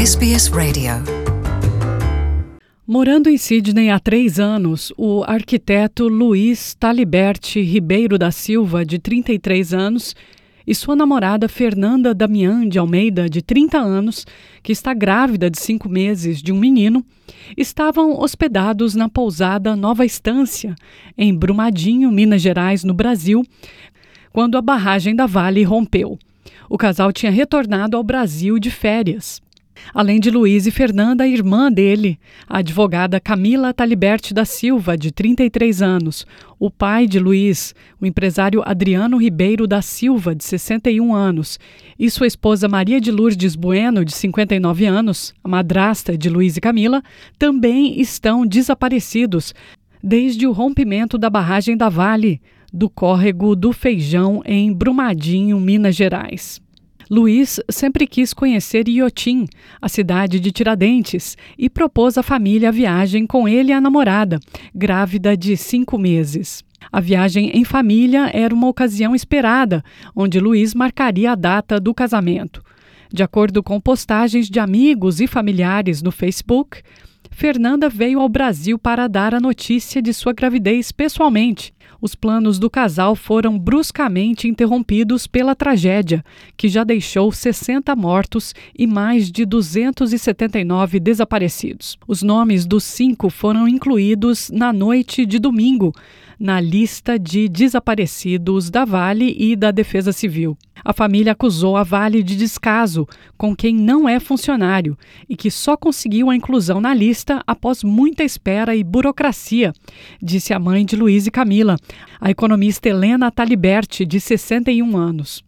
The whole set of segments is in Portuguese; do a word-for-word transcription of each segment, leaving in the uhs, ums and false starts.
S B S Radio. Morando em Sydney há três anos, o arquiteto Luís Taliberti Ribeiro da Silva, de trinta e três anos, e sua namorada Fernanda Damian de Almeida, de trinta anos, que está grávida de cinco meses de um menino, estavam hospedados na pousada Nova Estância, em Brumadinho, Minas Gerais, no Brasil, quando a barragem da Vale rompeu. O casal tinha retornado ao Brasil de férias. Além de Luís e Fernanda, a irmã dele, a advogada Camila Taliberti da Silva, de trinta e três anos, o pai de Luís, o empresário Adriano Ribeiro da Silva, de sessenta e um anos, e sua esposa Maria de Lourdes Bueno, de cinquenta e nove anos, a madrasta de Luís e Camila, também estão desaparecidos desde o rompimento da barragem da Vale, do córrego do Feijão, em Brumadinho, Minas Gerais. Luís sempre quis conhecer Iotim, a cidade de Tiradentes, e propôs à família a viagem com ele e a namorada, grávida de cinco meses. A viagem em família era uma ocasião esperada, onde Luís marcaria a data do casamento. De acordo com postagens de amigos e familiares no Facebook, Fernanda veio ao Brasil para dar a notícia de sua gravidez pessoalmente. Os planos do casal foram bruscamente interrompidos pela tragédia, que já deixou sessenta mortos e mais de duzentos e setenta e nove desaparecidos. Os nomes dos cinco foram incluídos na noite de domingo, na lista de desaparecidos da Vale e da Defesa Civil. A família acusou a Vale de descaso com quem não é funcionário e que só conseguiu a inclusão na lista após muita espera e burocracia, disse a mãe de Luís e Camila, a economista Helena Taliberti, de sessenta e um anos.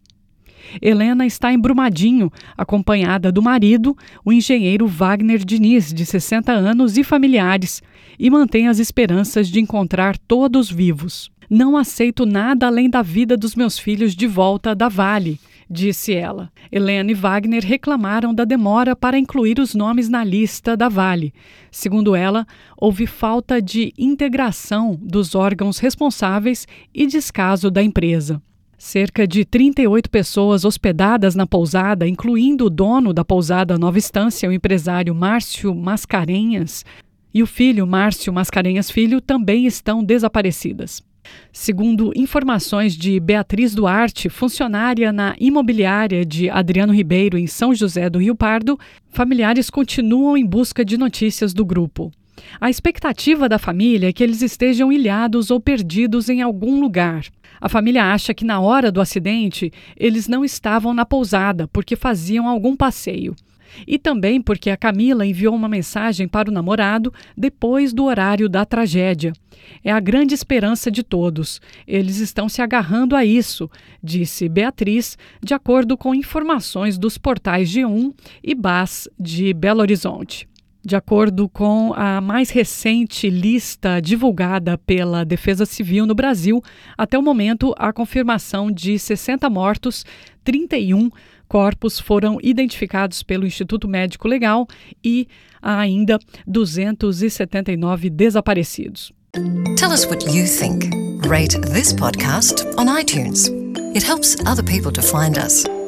Helena está em Brumadinho, acompanhada do marido, o engenheiro Wagner Diniz, de sessenta anos, e familiares, e mantém as esperanças de encontrar todos vivos. Não aceito nada além da vida dos meus filhos de volta da Vale, disse ela. Helena e Wagner reclamaram da demora para incluir os nomes na lista da Vale. Segundo ela, houve falta de integração dos órgãos responsáveis e descaso da empresa. Cerca de trinta e oito pessoas hospedadas na pousada, incluindo o dono da pousada Nova Estância, o empresário Márcio Mascarenhas, e o filho Márcio Mascarenhas Filho, também estão desaparecidas. Segundo informações de Beatriz Duarte, funcionária na imobiliária de Adriano Ribeiro, em São José do Rio Pardo, familiares continuam em busca de notícias do grupo. A expectativa da família é que eles estejam ilhados ou perdidos em algum lugar. A família acha que na hora do acidente eles não estavam na pousada porque faziam algum passeio. E também porque a Camila enviou uma mensagem para o namorado depois do horário da tragédia. É a grande esperança de todos. Eles estão se agarrando a isso, disse Beatriz, de acordo com informações dos portais G um e B A S de Belo Horizonte. De acordo com a mais recente lista divulgada pela Defesa Civil no Brasil, até o momento, a confirmação de sessenta mortos, trinta e um corpos foram identificados pelo Instituto Médico Legal e há ainda duzentos e setenta e nove desaparecidos. Tell us what you think. Rate this podcast on iTunes. It helps other people to find us.